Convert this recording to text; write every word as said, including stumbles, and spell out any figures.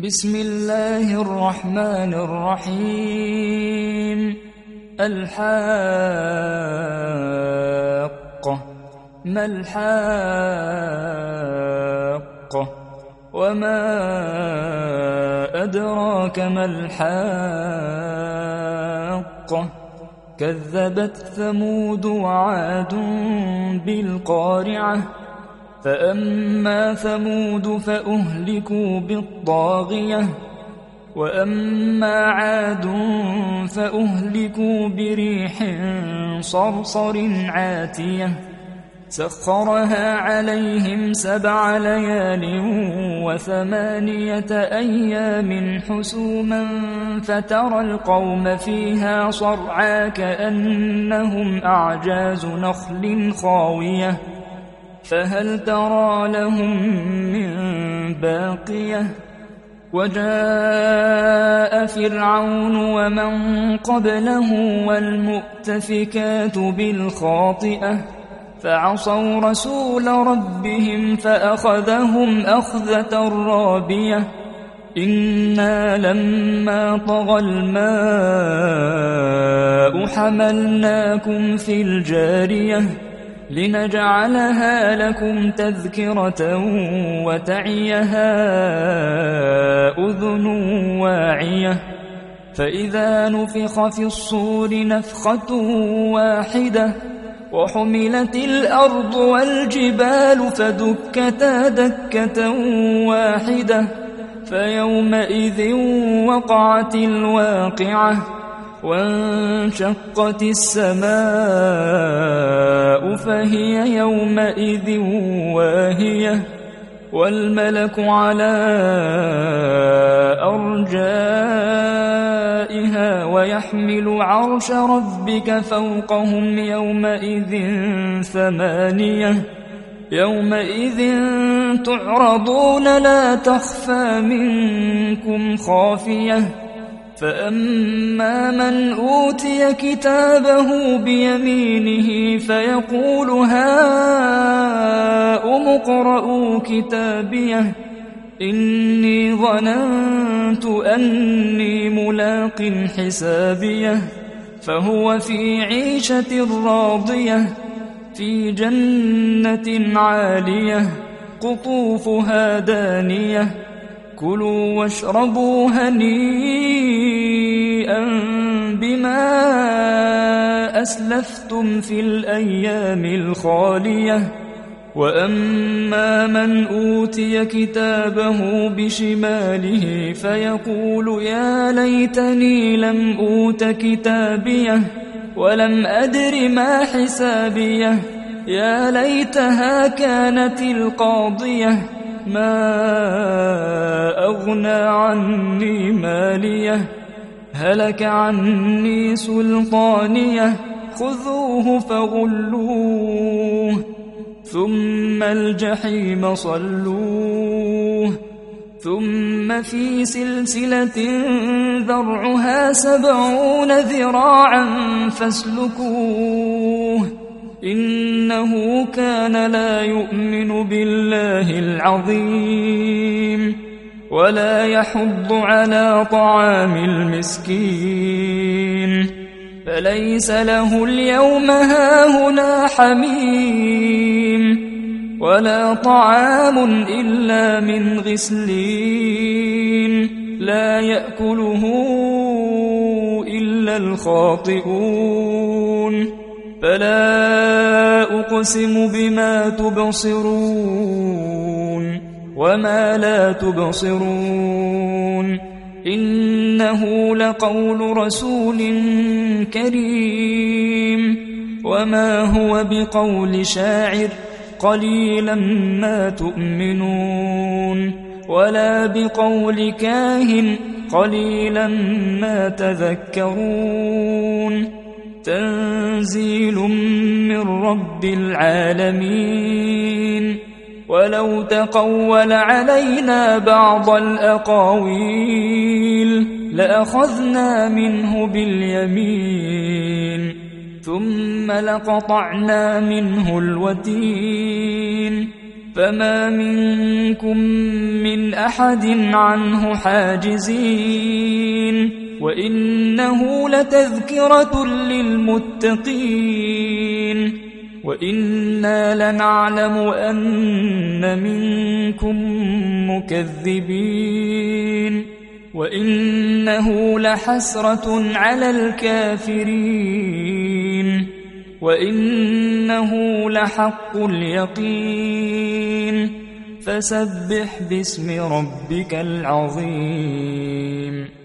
بسم الله الرحمن الرحيم. الحاقة ما الحاقة وما أدراك ما الحاقة كذبت ثمود وعاد بالقارعة فأما ثمود فأهلكوا بالطاغية وأما عاد فأهلكوا بريح صرصر عاتية سخرها عليهم سبع ليال وثمانية أيام حسوما فترى القوم فيها صرعى كأنهم أعجاز نخل خاوية فهل ترى لهم من باقية وجاء فرعون ومن قبله والمؤتفكات بالخاطئة فعصوا رسول ربهم فأخذهم أخذة رابية إنا لما طغى الماء حملناكم في الجارية لنجعلها لكم تذكرة وتعيها أذن واعية فإذا نفخ في الصور نفخة واحدة وحملت الأرض والجبال فدكتا دكة واحدة فيومئذ وقعت الواقعة وانشقت السماء فهي يومئذ واهية والملك على أرجائها ويحمل عرش ربك فوقهم يومئذ ثمانية يومئذ تعرضون لا تخفى منكم خافية فأما من أوتي كتابه بيمينه فيقول هاؤم اقرءوا كتابيه إني ظننت أني ملاق حسابيه فهو في عيشة راضية في جنة عالية قطوفها دانية كلوا واشربوا هنيئا بما أسلفتم في الأيام الخالية وأما من أوتي كتابه بشماله فيقول يا ليتني لم أوت كتابيه ولم أدر ما حسابيه يا ليتها كانت القاضية ما أغنى عني ماليه هلك عني سلطانيه خذوه فغلوه ثم الجحيم صلوه ثم في سلسلة ذرعها سبعون ذراعا فاسلكوه إنه كان لا يؤمن بالله العظيم ولا يحض على طعام المسكين فليس له اليوم هاهنا حميم ولا طعام إلا من غسلين لا يأكله إلا الخاطئون فلا أقسم بما تبصرون وما لا تبصرون إنه لقول رسول كريم وما هو بقول شاعر قليلا ما تؤمنون ولا بقول كاهن قليلا ما تذكرون تنزيل من رب العالمين ولو تقول علينا بعض الأقاويل لأخذنا منه باليمين ثم لقطعنا منه الوتين فما منكم من أحد عنه حاجزين وإنه لتذكرة للمتقين وإنا لنعلم أن منكم مكذبين وإنه لحسرة على الكافرين وإنه لحق اليقين فسبح باسم ربك العظيم.